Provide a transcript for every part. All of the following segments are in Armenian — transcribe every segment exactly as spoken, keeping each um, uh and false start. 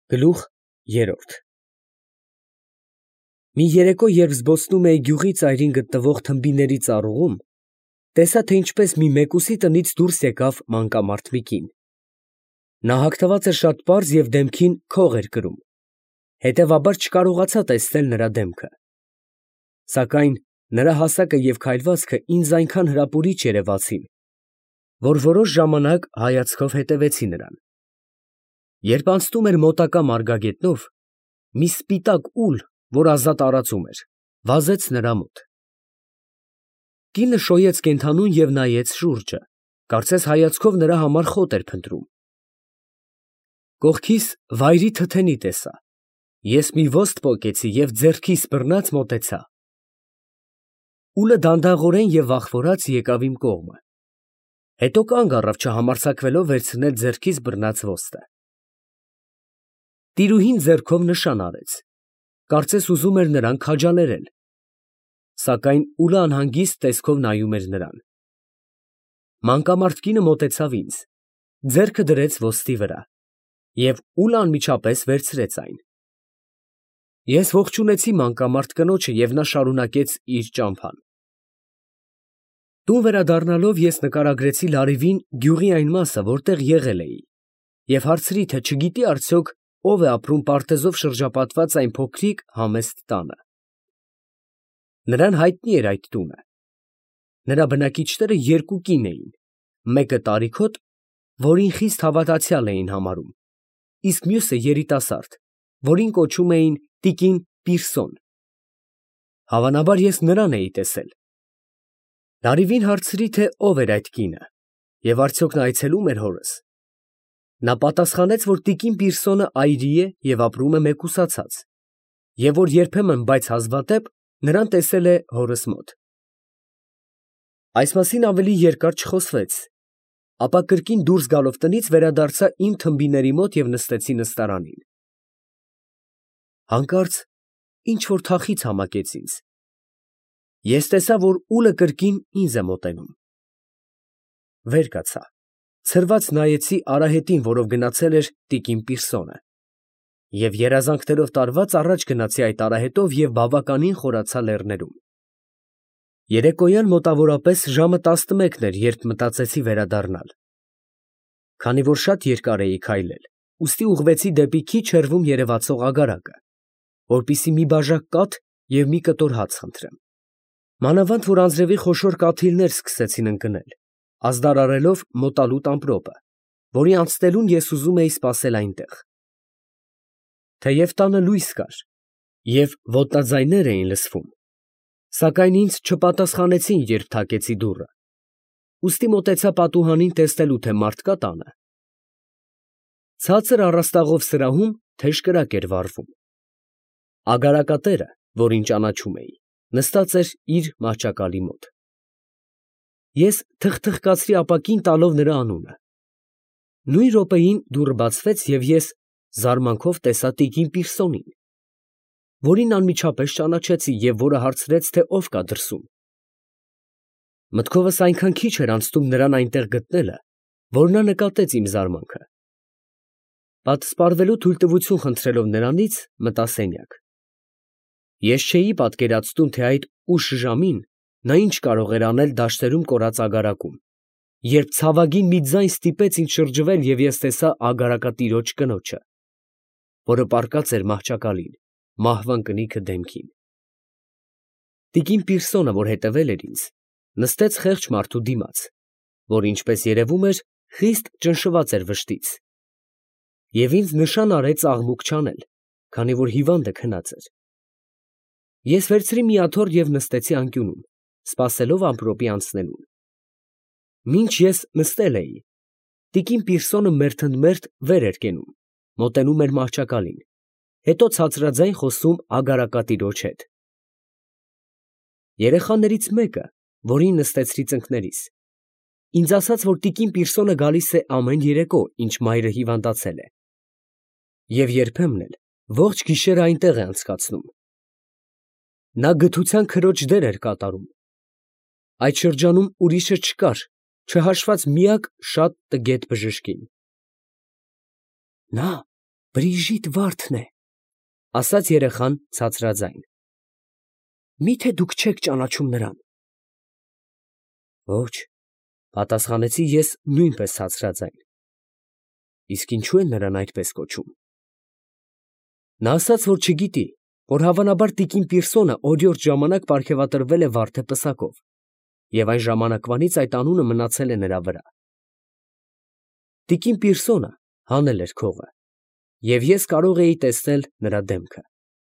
Գլուխ երրորդ Մի երեկո, երբ զբոսնում էի գյուղի ծայրին գտնվող թմբիների ծառուղում, տեսա, թե ինչպես մի մեկուսի տնից դուրս եկավ մանկամարդ մի կին. նա հագնված էր շատ պարզ և դեմքին քող էր կրում, հետևաբար չկարողացա տեսնել նրա դեմքը, սակայն նրա հասակը և քայլվածքը ինձ այնքան հրապուրիչ երևացին, որ որոշ ժամանակ հայացքով հետևեցի նրան. երբ անցնում էր մոտակա մարգագետնով, մի սպիտակ ուլ, որ ազատ արածում էր, վազեց նրա մոտ. Կինը շոյեց կենդանուն և նայեց շուրջը, կարծես հայացքով նրա համար խոտ էր փնտրում. Կողքիս վայրի թթենի տեսա, ես մի ոստ պոկեցի և ձեռքիս բռնած մոտեցա. ուլը դանդաղորեն և վախվորած եկավ իմ կողմը, հետո կանգ առավ չհամարձակվելով վերցնել ձեռքիս բռնած ոստը. տիրուհին ձեռքով նշան արեց, կարծես ուզում էր նրան քաջալերել, սակայն ուլը անհանգիստ տեսքով նայում էր նրան. Մանկամարդ կինը մոտեցավ ինձ, ձեռքը դրեց ոստի վրա և ուլը անմիջապես վերցրեց այն. ես ողջունեցի մանկամարդ կնոջը և նա շարունակեց իր ճամփան. Տուն վերադառնալով ես նկարագրեցի Լարիվին գյուղի այն մասը, որտեղ եղել էի, և հարցրի, թե չգիտի արդյոք ով է ապրում պարտեզով շրջապատված այն փոքրիկ համեստ տանը. նրան հայտնի էր այդ տունը, նրա բնակիչները երկու կին էին, մեկը տարիքոտ, որին խիստ հավատացյալ էին համարում, իսկ մյուսը երիտասարդ, որին կոչում էին տիկին Պիրսոն. հավանաբար ես նրան էի տեսել. Լարիվին հարցրի, թե ով էր այդ կինը և արդյոք նա այցելում էր հորս. նա պատասխանեց, որ տիկին Պիրսոնը այրի է և ապրում է մեկուսացած, և որ երբեմն, բայց հազվադեպ նրան տեսել է հորս մոտ. այս մասին ավելի երկար չխոսվեց, ապա կրկին դուրս գալով տնից վերադարձա իմ թմբիների մոտ և նստեցի նստարանին. հանկարծ ինչ֊որ թախիծ համակեց ինձ, ես տեսա, որ ուլը կրկին ինձ է մոտենում, վեր կացա, ցրված նայեցի արահետին, որով գնացել էր տիկին Պիրսոնը, և երազանքներով տարված առաջ գնացի այդ արահետով և բավականին խորացա լեռներում. երեկոյան մոտավորապես ժամը տասնմեկն էր, երբ մտածեցի վերադառնալ, քանի որ շատ երկար էի քայլել, ուստի ուղղվեցի դեպի քիչ հեռվում երևացող ագարակը, որպեսզի մի բաժակ կաթ և մի կտոր հաց խնդրեմ, մանավանդ որ անձրևի խոշոր կաթիլներ սկսեցին ընկնել, ազդարարելով մոտալուտ ամպրոպը, որի անցնելուն ես ուզում էի սպասել այնտեղ. թեև տանը լույս կար և ոտնաձայներ էին լսվում, սակայն ինձ չպատասխանեցին, երբ թակեցի դուռը, ուստի մոտեցա պատուհանին տեսնելու, թե մարդ կա տանը. ցածր առաստաղով սրահում թեժ կրակ էր վառվում, ագարակատերը, որին ճանաչում էի, նստած էր իր մահճակալի մոտ. ես թխթխկացրի ապակին տալով նրա անունը, նույն րոպեին դուռը բացվեց և ես զարմանքով տեսա տիկին Պիրսոնին, որին անմիջապես ճանաչեցի և որը հարցրեց, թե ով կա դրսում, մտքովս այնքան քիչ էր անցնում նրան այնտեղ գտնելը, որ նա նկատեց իմ զարմանքը, պատսպարվելու թույլտվություն խնդրելով նրանից, մտա սենյակ, ես չէի պատկերացնում, թե այդ ուշ ժամին նա ինչ կարող էր անել դաշտերում կորած ագարակում, երբ ցավագին մի ձայն ստիպեց ինձ շրջվել և ես տեսա ագարակատիրոջ կնոջը, որը պառկած էր մահճակալին, մահվան կնիքը դեմքին. տիկին Պիրսոնը, որ հետևել էր ինձ, նստեց խեղճ մարդու դիմաց, որ, ինչպես երևում էր, խիստ ճնշված էր վշտից, և ինձ նշան արեց աղմուկ չանել, քանի որ հիվանդը քնած էր, ես վերցրի մի աթոռ և նստեցի անկյունում, սպասելով ամպրոպի անցնելուն, մինչ ես նստել էի, տիկին Պիրսոնը մերթընդմերթ վեր էր կենում, մոտենում էր մահճակալին, հետո ցածրաձայն խոսում ագարակատիրոջ հետ. երեխաներից մեկը, որին նստեցրի ծնկներիս, ինձ ասաց, որ տիկին Պիրսոնը գալիս է ամեն երեկո, ինչ մայրը հիվանդացել է, և երբեմն էլ ողջ գիշերը այնտեղ է անցկացնում, նա գթության քրոջ դեր էր կատարում, այդ շրջանում ուրիշը չկար, չհաշված միակ շատ տգետ բժշկին, նա Բրիժիտ վարդն է, ասաց երեխան ցածրաձայն։ Միթե դուք չեք ճանաչում նրան։ Ոչ, պատասխանեցի ես նույնպես ցածրաձայն։ Իսկ ինչու են նրան այդպես կոչում։ Նա ասաց, որ չգիտի, որ հավանաբար տիկին Պիրսոնը օրիորդ ժամանակ պարգևատրվել է վարդը պսակով, և այն ժամանակվանից այդ անունը մնացել է նրա վրա։ Տիկին Պիրսոնը հանել էր քողը, և ես կարող էի տեսնել նրա դեմքը։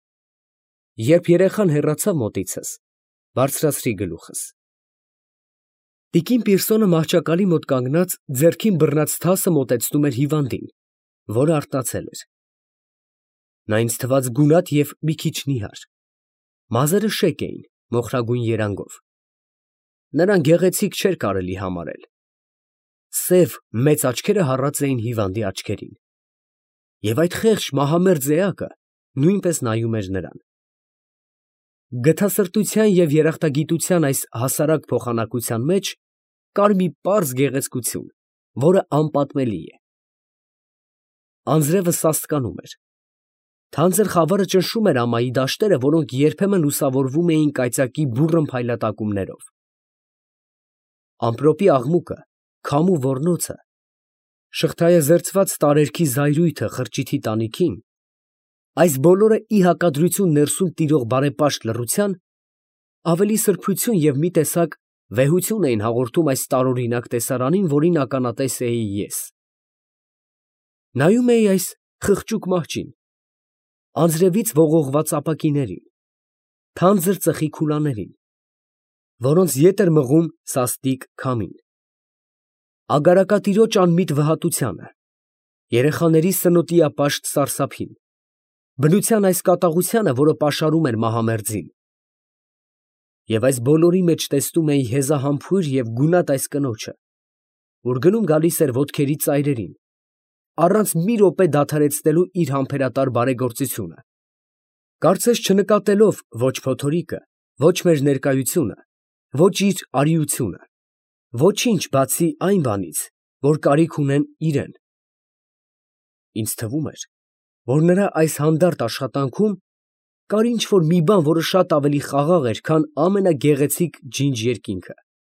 Երբ երեխան հեռացավ մոտիցս, բարձրացրի գլուխս։ Տիկին Պիրսոնը մահճակալի մոտ կանգնած ձեռքին բռնած թասը մոտեցնում էր հիվանդին, որը արթնացել էր։ Նա ինձ թվաց գունատ և մի քիչ նիհար։ Մազերը շեկ էին, մոխրագույն երանգով։ Նրան գեղեցիկ չէր կարելի համարել։ Սև, մեծ աչքերը հառած էին հիվանդի աչքերին։ Եվ այդ խեղճ մահամերձ էակը նույնպես նայում էր նրան։ Գթասրտության և երախտագիտության այս հասարակ փոխանակության մեջ կար մի պարզ գեղեցկություն, որը անպատմելի է։ Անձրևը սաստկանում էր։ Թանձր խավարը ճնշում էր ամայի դաշտերը, որոնք երբեմն լուսավորվում էին կայծակի բուռն փայլատակումներով։ Ամպրոպի աղմուկը, քամու ոռնոցը, շղթայեզերծված տարերքի զայրույթը խրճիթի տանիքին, այս բոլորը ի հակադրություն ներսում տիրող բարեպաշտ լռության, ավելի սրբություն և մի տեսակ վեհություն էին հաղորդում այս տարօրինակ տեսարանին, որին ականատես էի ես։ Նայում էի այս խղճուկ մահճին, անձրևից ողողված ապակիներին, թանձր ծխի քուլաներին, որոնց ետ էր մղում սաստիկ քամին, ագարակատիրոջ անմիտ վհատությանը, երեխաների սնոտիապաշտ սարսափին, բնության այս կատաղությանը, որը պաշարում էր մահամերձին։ Եվ այս բոլորի մեջ տեսնում էի հեզահամբույր և գունատ այս կնոջը, որ գնում գալիս էր ոտքերի ծայրերին, առանց մի րոպե դադարեցնելու իր համբերատար բարեգործությունը, կարծես չնկատելով ոչ փոթորիկը, ոչ մեր ներկայությունը, ոչ իր արիությունը, ոչինչ բացի այն բանից, որ կարիք ունեն իրեն։ Ինձ թվում էր, որ նրա այս հանդարտ աշխատանքում կար ինչ֊որ մի բան, որը շատ ավելի խաղաղ էր, քան ամենագեղեցիկ ջինջ երկինքը,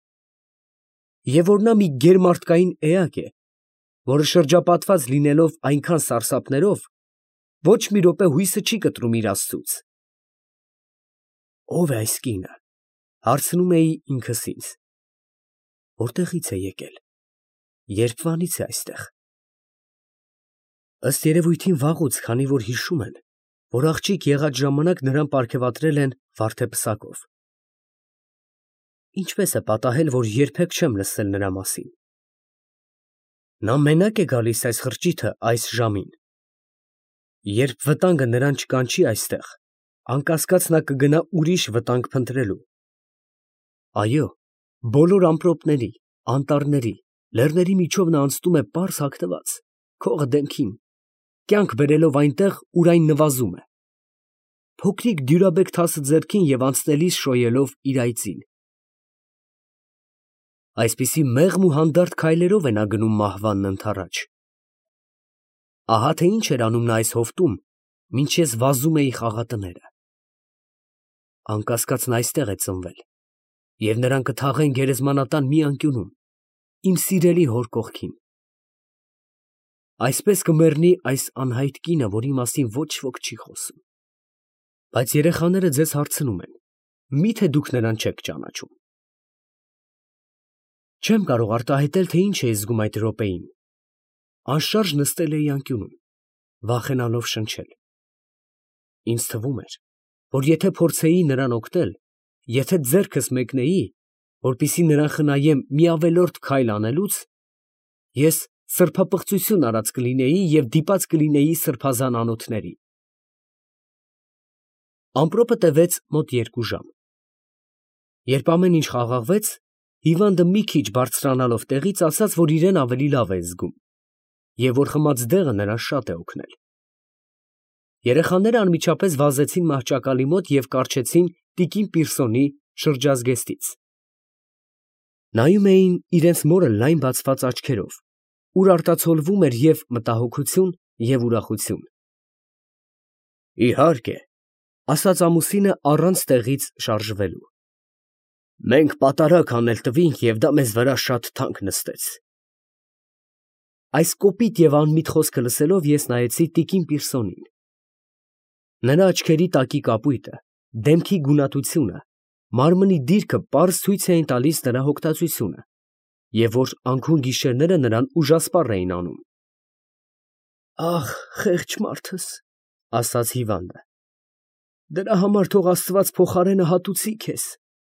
և որ նա մի գերմարդկային էակ է, որը շրջապատված լինելով այնքան սարսափներով, ոչ մի րոպե հույսը չի կտրում իր աստծուց։ Ո՞վ է այս կինը, հարցնում էի ինքս ինձ։ Որտեղից է եկել, երբվանից է այստեղ։ Ըստ երևույթին վաղուց, քանի որ հիշում են, որ աղջիկ եղած ժամանակ նրան պարգևատրել են վարդեպսակով։ Ինչպես է պատահել, որ երբեք չեմ լսել նրա մասին։ Նա մենակ է գալիս այս խրճիթը այս ժամին։ Երբ վտանգը նրան չկանչի այստեղ, անկասկած նա կգնա ուրիշ վտանգ փնտրելու։ Այո, բոլոր ամպրոպների, անտառների, լեռների միջով նա անցնում է պարզ հագնված, քողը դեմքին, կյանք բերելով այնտեղ, ուր այն նվազում է, փոքրիկ դյուրաբեկ թասը ձեռքին և անցնելիս շոյելով իր այծին։ Այսպիսի մեղմ ու հանդարտ քայլերով է նա գնում մահվանն ընդառաջ։ Ահա թե ինչ էր անում նա այս հովտում, մինչ ես վազում էի խաղատները։ Անկասկած նա այստեղ է ծնվել, և նրան կթաղեն գերեզմանատան մի անկյունում, իմ սիրելի հոր կողքին։ Այսպես կմեռնի այս անհայտ կինը, որի մասին ոչ ոք չի խոսում։ Բայց երեխաները ձեզ հարցնում են. միթե դուք նրան չեք ճանաչում։ Չեմ կարող արտահայտել, թե ինչ էի զգում այդ րոպեին։ Անշարժ նստել էի անկյունում, վախենալով շնչել։ Ինձ թվում էր, որ եթե փորձեի նրան օգնել, եթե ձեռքս մեկնեի, որպեսզի նրան խնայեմ մի ավելորդ քայլ անելուց, ես սրբապղծություն արած կլինեի և դիպած կլինեի սրբազան անոթների։ Ամպրոպը տևեց մոտ երկու ժամ։ Երբ ամեն ինչ խաղաղվեց, հիվանդը մի քիչ բարձրանալով տեղից, ասաց, որ իրեն ավելի լավ է զգում, և որ խմած դեղը նրան շատ է օգնել։ Երեխաները անմիջապես վազեցին մահճակալի մոտ և կառչեցին տիկին Պիրսոնի շրջազգեստից։ Նայում էին իրենց մորը լայն բացված աչքերով, ուր արտացոլվում էր և մտահոգություն, և ուրախություն։ Իհարկե, ասաց ամուսինը առանց տեղից շարժվելու։ Մենք պատարագ անել տվինք, և դա մեզ վրա շատ թանկ նստեց։ Այս կոպիտ և անմիտ խոսքը լսելով ես նայեցի տիկին Պիրսոնին։ Նրա աչքերի տակի կապույտը, դեմքի գունատությունը, մարմնի դիրքը պարզ ցույց էին տալիս նրա հոգտածությունը, և որ անքուն գիշերները նրան ուժասպառ էին անում։ Ախ, խեղճ մարդս, ասաց հիվանդը, դրա համար թող Աստված փոխարենը հատուցի քեզ։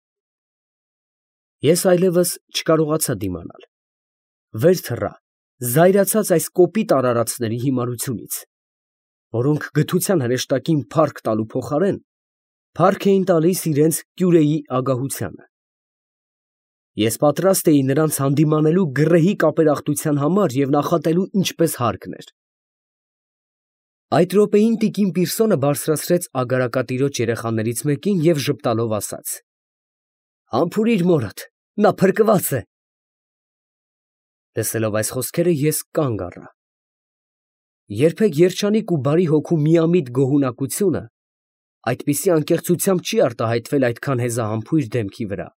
Ես այլևս չկարողացա դիմանալ, վեր թռա, զայրացած այս կոպիտ արարածների հիմարությունից, որոնք գթության հրեշտակին փառք տալու փոխարեն, փառք էին տալիս իրենց կյուրեի ագահությանը։ Ես պատրաստ էի նրանց հանդիմանելու գռեհիկ ապերախտության համար և նախատելու ինչպես հարկն էր։ Այդ րոպեին տիկին Պիրսոնը բարձրացրեց ագարակատիրոջ երեխաներից մեկին և ժպտալով ասաց. «Համբուրի՛ր մորդ, նա փրկված է»։ Լսելով այս խոսքերը ես կանգ առա։ Երբեք երջանիկ ու բարի հոգու միամիտ գոհունակությունը այդպիսի անկեղծությամբ չի արտահայտվել այդքան հեզահամբույր դեմքի վրա։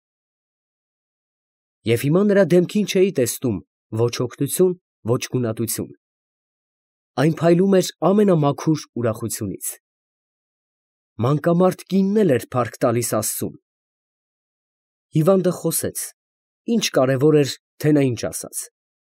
Եվ հիմա նրա դեմքին չէի տեսնում ոչ օգնություն, ոչ գունատություն. այն փայլում էր ամենամաքուր ուրախությունից։ Մանկամարդ կինն էլ էր փառք տալիս աստծուն։ Հիվանդը խոսեց, ինչ կարևոր էր, թե նա ինչ ասաց։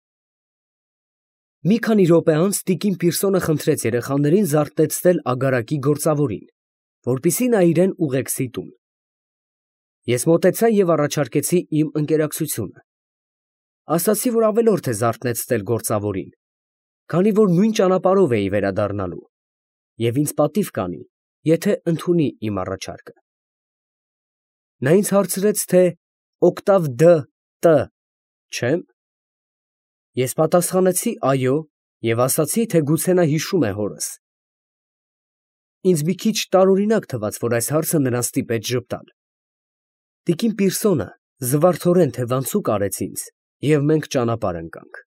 Մի քանի րոպե անց տիկին Պիրսոնը խնդրեց երեխաներին զարթեցնել ագարակի գործավորին, որպեսզի նա իրեն ուղեկցի տուն։ Ես մոտեցա և առաջարկեցի իմ ընկերակցությունը։ Ասացի, որ ավելորդ է զարթեցնել գործավորին, քանի որ նույն ճանապարհով էի վերադառնալու, և ինձ պատիվ կանի, եթե ընդունի իմ առաջարկը։ Նա ինձ հարցրեց, թե օկտավ Դ Տ չե՞մ։ Ես պատասխանեցի այո և ասացի, թե գուցե նա հիշում է հորս։ Ինձ մի քիչ տարօրինակ թվաց, որ այս հարցը նրան ստիպեց ժպտալ։ Տիկին Պիրսոնը զվարթորեն թևանցուկ արեց ինձ, և մենք ճանապարհ ընկանք։